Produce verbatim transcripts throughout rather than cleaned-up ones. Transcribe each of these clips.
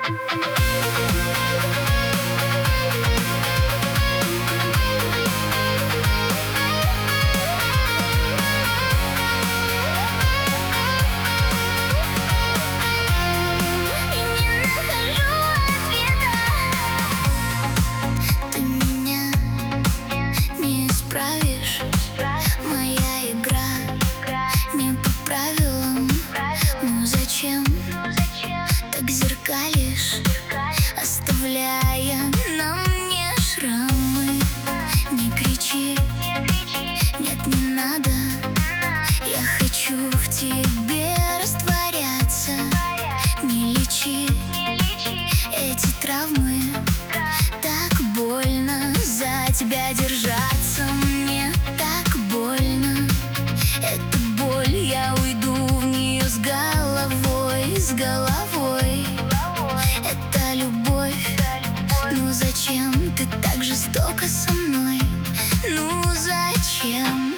Моя игра не по правилам. Ну зачем так зеркалишь, оставляя на мне шрамы? Не кричи, нет, не надо. Я хочу в тебе растворяться. Не лечи эти травмы. Так больно за тебя держаться. Мне так больно. Это боль, я уйду в нее с головой, с головой. Это любовь. Ну зачем ты так жестоко со мной? Ну зачем?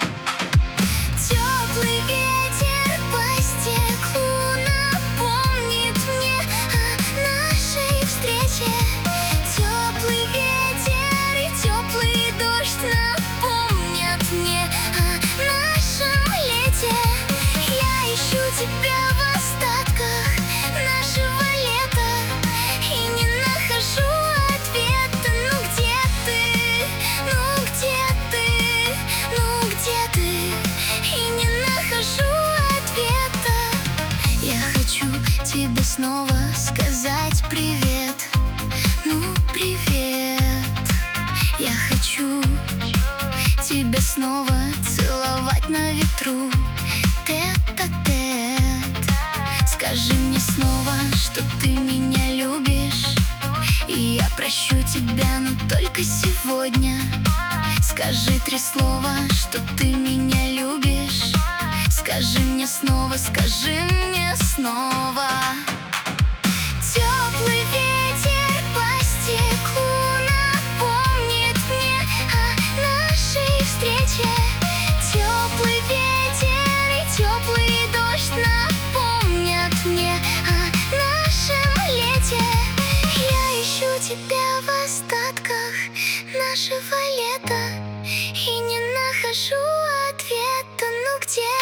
Теплый ветер по стеклу напомнит мне о нашей встрече. Теплый ветер и теплый дождь напомнят мне о нашем лете. Я ищу тебя в остатках нашего лета и не нахожу ответа. Ну где ты? Ну где ты? Ну где ты? И не нахожу ответа. Я хочу тебе снова сказать привет. Ну привет. Я хочу тебя снова целовать на ветру, тет-а-тет. Скажи мне снова, что ты меня любишь, и я прощу тебя, но только сегодня. Скажи три слова, что ты меня любишь. Скажи мне снова, скажи мне снова. Теплый ветер по стеклу напомнит мне о нашей встрече. Теплый ветер и теплый дождь напомнят мне о нашем лете. Я ищу тебя в остатках нашего лета и не нахожу ответа. Ну где